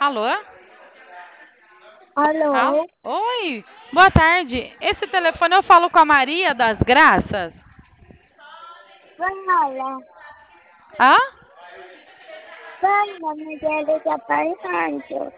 Alô? Alô? Oi, boa tarde. Esse telefone eu falo com a Maria das Graças? Fala. Hã? Fala, Maria Desaparecido.